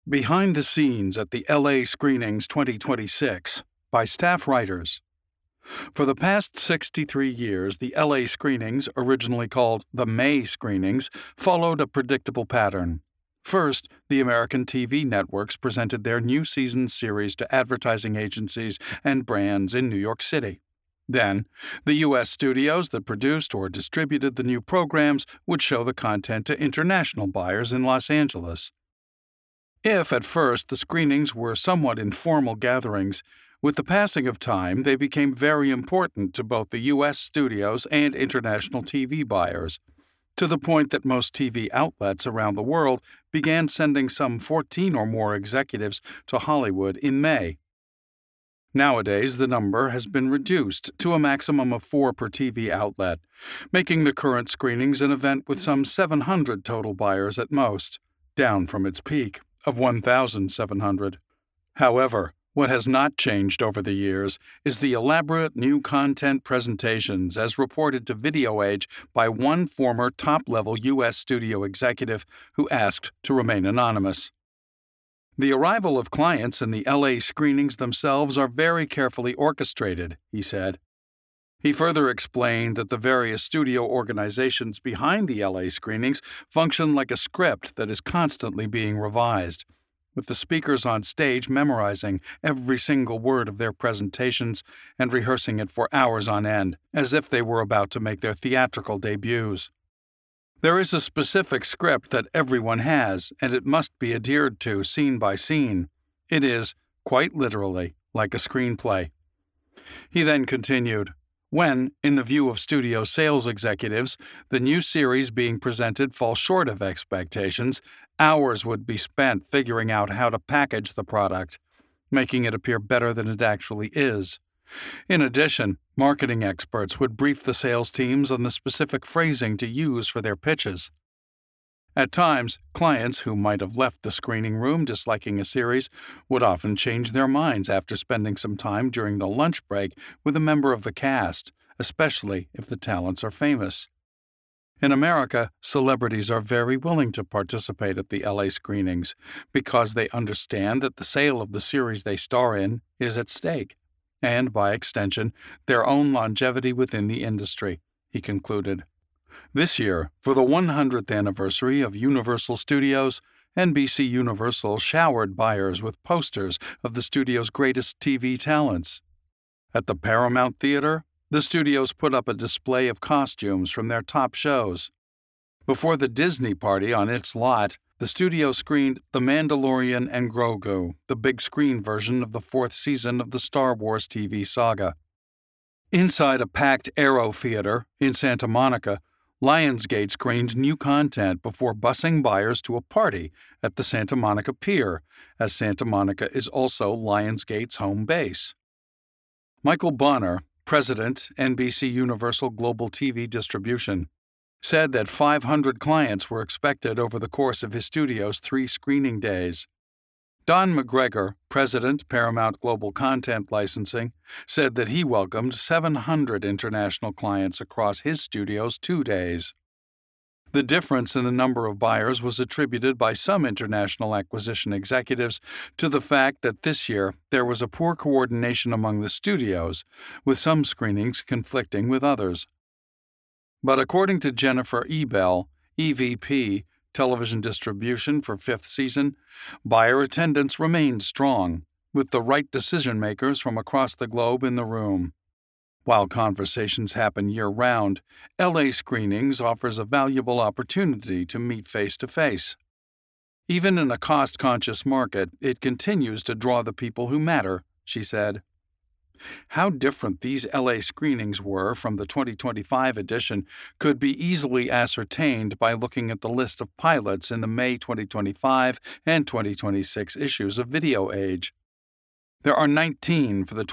Behind the Scenes at the LA Screenings 2026 by staff writers. For the past 63 years, the LA Screenings, originally called the May Screenings, followed a predictable pattern. First, the American TV networks presented their new season series to advertising agencies and brands in New York City. Then, the U.S. studios that produced or distributed the new programs would show the content to international buyers in Los Angeles. If, at first, the screenings were somewhat informal gatherings, with the passing of time they became very important to both the U.S. studios and international TV buyers, to the point that most TV outlets around the world began sending some 14 or more executives to Hollywood in May. Nowadays, the number has been reduced to a maximum of 4 per TV outlet, making the current screenings an event with some 700 total buyers at most, down from its peak of 1,700. However, what has not changed over the years is the elaborate new content presentations as reported to Video Age by one former top-level U.S. studio executive who asked to remain anonymous. The arrival of clients in the LA screenings themselves are very carefully orchestrated, he said. He further explained that the various studio organizations behind the LA screenings function like a script that is constantly being revised, with the speakers on stage memorizing every single word of their presentations and rehearsing it for hours on end, as if they were about to make their theatrical debuts. There is a specific script that everyone has, and it must be adhered to scene by scene. It is, quite literally, like a screenplay. He then continued, when, in the view of studio sales executives, the new series being presented falls short of expectations, hours would be spent figuring out how to package the product, making it appear better than it actually is. In addition, marketing experts would brief the sales teams on the specific phrasing to use for their pitches. At times, clients who might have left the screening room disliking a series would often change their minds after spending some time during the lunch break with a member of the cast, especially if the talents are famous. In America, celebrities are very willing to participate at the LA screenings because they understand that the sale of the series they star in is at stake, and, by extension, their own longevity within the industry, he concluded. This year, for the 100th anniversary of Universal Studios, NBC Universal showered buyers with posters of the studio's greatest TV talents. At the Paramount Theater, the studios put up a display of costumes from their top shows. Before the Disney party on its lot, the studio screened The Mandalorian and Grogu, the big screen version of the 4th season of the Star Wars TV saga. Inside a packed Aero Theater in Santa Monica, Lionsgate screened new content before busing buyers to a party at the Santa Monica Pier, as Santa Monica is also Lionsgate's home base. Michael Bonner, president, NBC Universal Global TV Distribution, said that 500 clients were expected over the course of his studio's 3 screening days. Don McGregor, president, Paramount Global Content Licensing, said that he welcomed 700 international clients across his studio's 2 days. The difference in the number of buyers was attributed by some international acquisition executives to the fact that this year there was a poor coordination among the studios, with some screenings conflicting with others. But according to Jennifer Ebell, EVP, Television Distribution for 5th season, buyer attendance remained strong, with the right decision-makers from across the globe in the room. While conversations happen year-round, LA Screenings offers a valuable opportunity to meet face-to-face. Even in a cost-conscious market, it continues to draw the people who matter, she said. How different these LA screenings were from the 2025 edition could be easily ascertained by looking at the list of pilots in the May 2025 and 2026 issues of Video Age. There are 19 for the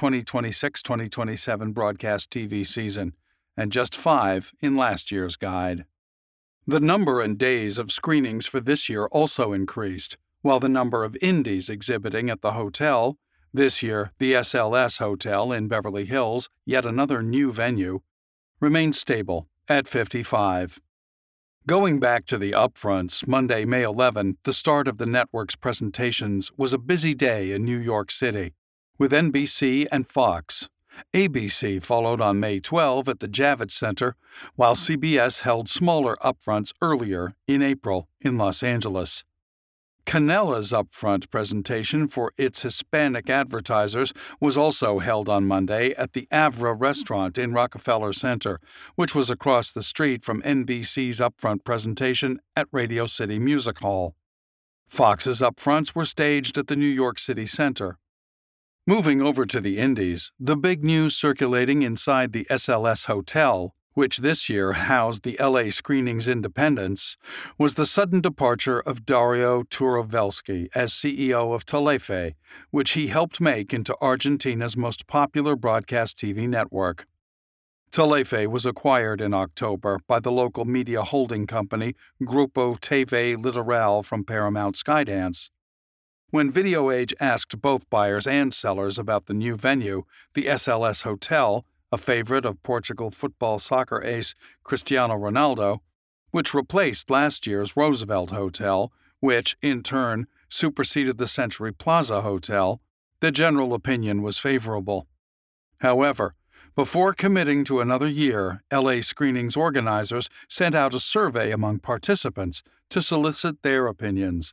2026-2027 broadcast TV season, and just 5 in last year's guide. The number and days of screenings for this year also increased, while the number of indies exhibiting at the hotel, this year the SLS Hotel in Beverly Hills, yet another new venue, remained stable at 55. Going back to the upfronts, Monday, May 11, the start of the network's presentations, was a busy day in New York City, with NBC and Fox. ABC followed on May 12 at the Javits Center, while CBS held smaller upfronts earlier in April in Los Angeles. Canella's upfront presentation for its Hispanic advertisers was also held on Monday at the Avra restaurant in Rockefeller Center, which was across the street from NBC's upfront presentation at Radio City Music Hall. Fox's upfronts were staged at the New York City Center. Moving over to the Indies, the big news circulating inside the SLS Hotel, which this year housed the LA Screenings Independents, was the sudden departure of Dario Turovelsky as CEO of Telefe, which he helped make into Argentina's most popular broadcast TV network. Telefe was acquired in October by the local media holding company Grupo TV Litoral from Paramount Skydance. When Video Age asked both buyers and sellers about the new venue, the SLS Hotel, a favorite of Portugal soccer ace Cristiano Ronaldo, which replaced last year's Roosevelt Hotel, which, in turn, superseded the Century Plaza Hotel, the general opinion was favorable. However, before committing to another year, LA Screenings organizers sent out a survey among participants to solicit their opinions.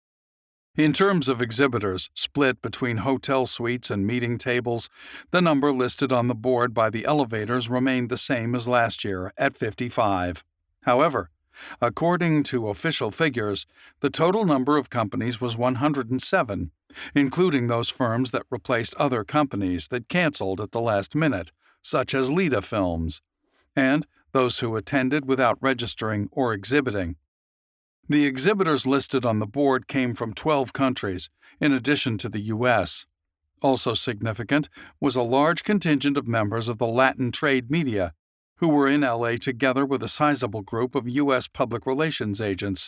In terms of exhibitors split between hotel suites and meeting tables, the number listed on the board by the elevators remained the same as last year at 55. However, according to official figures, the total number of companies was 107, including those firms that replaced other companies that canceled at the last minute, such as Lida Films, and those who attended without registering or exhibiting. The exhibitors listed on the board came from 12 countries, in addition to the U.S. Also significant was a large contingent of members of the Latin trade media, who were in LA together with a sizable group of U.S. public relations agents.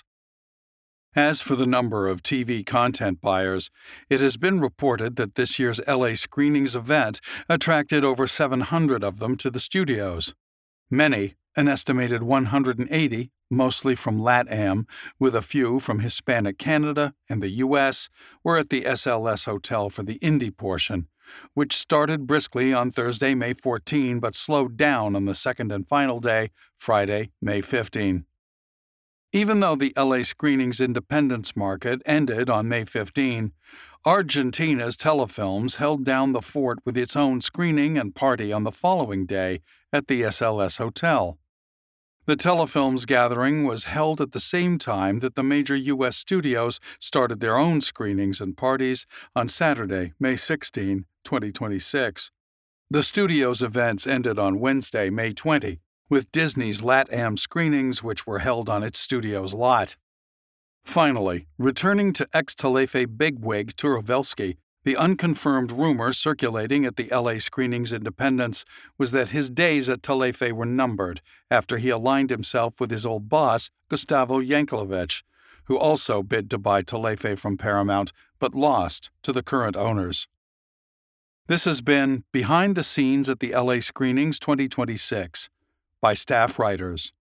As for the number of TV content buyers, it has been reported that this year's LA Screenings event attracted over 700 of them to the studios. Many, an estimated 180, mostly from LATAM, with a few from Hispanic Canada and the U.S., were at the SLS Hotel for the indie portion, which started briskly on Thursday, May 14, but slowed down on the second and final day, Friday, May 15. Even though the LA Screenings Independence market ended on May 15, Argentina's Telefilms held down the fort with its own screening and party on the following day at the SLS Hotel. The Telefilms gathering was held at the same time that the major U.S. studios started their own screenings and parties on Saturday, May 16, 2026. The studio's events ended on Wednesday, May 20, with Disney's LATAM screenings, which were held on its studio's lot. Finally, returning to ex-Telefe bigwig Turovelsky, the unconfirmed rumor circulating at the LA Screenings Independents was that his days at Telefe were numbered after he aligned himself with his old boss, Gustavo Yankelevich, who also bid to buy Telefe from Paramount but lost to the current owners. This has been Behind the Scenes at the LA Screenings 2026 by staff writers.